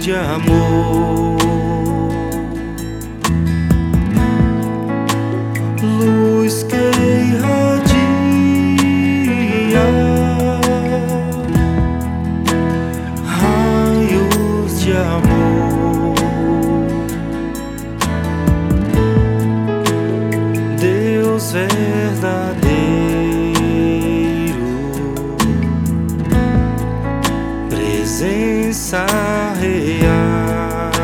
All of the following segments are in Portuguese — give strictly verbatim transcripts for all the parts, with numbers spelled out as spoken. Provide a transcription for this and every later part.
de amor, luz que irradia, raios de amor, Deus verdadeiro, presença real,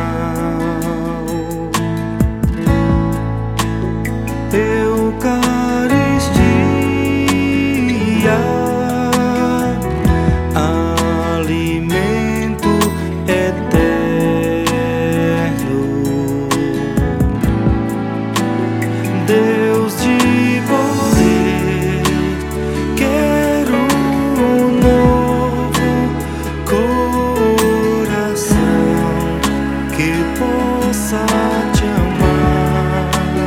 Eucaristia, alimento eterno, Deus de poder, quero um novo coração que possa te amar,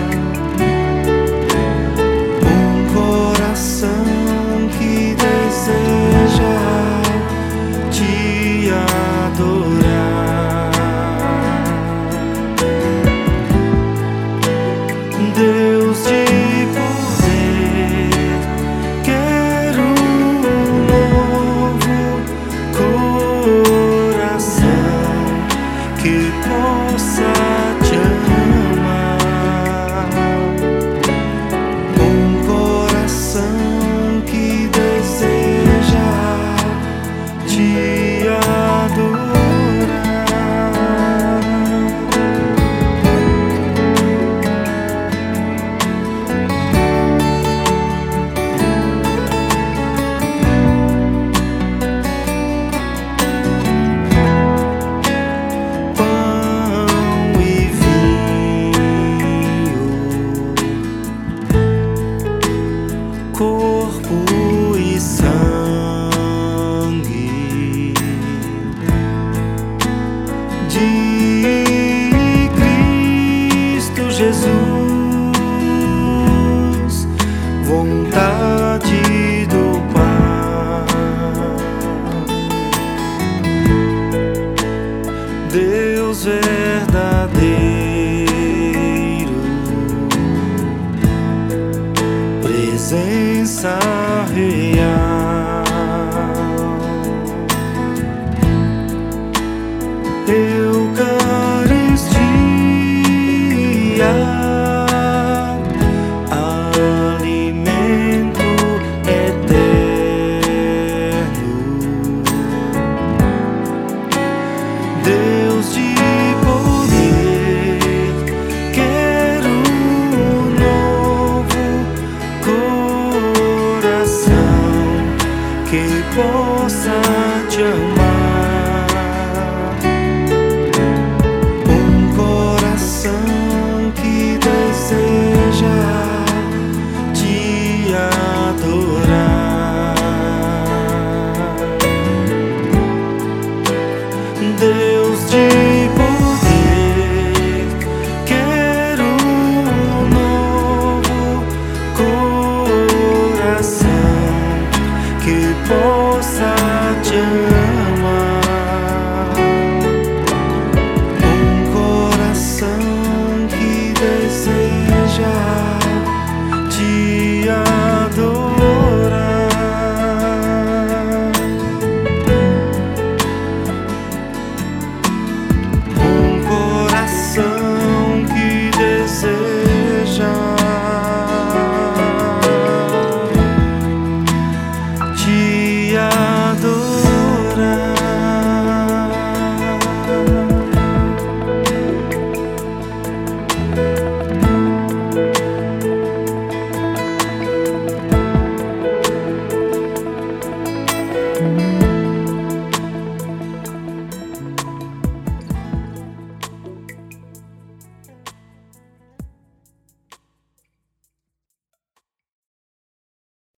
um coração que deseja te adorar. Deus de poder, quero um novo coração que possa te amar, um coração que deseja te adorar. Pão e vinho, corpo e sangue de Cristo Jesus, vontade do Pai, Deus verdadeiro, presença real, Eucaristia, alimento eterno, Deus de poder, quero um novo coração que possa te amar, um coração que deseja te adorar. Deus de poder, quero um novo coração que possa te amar,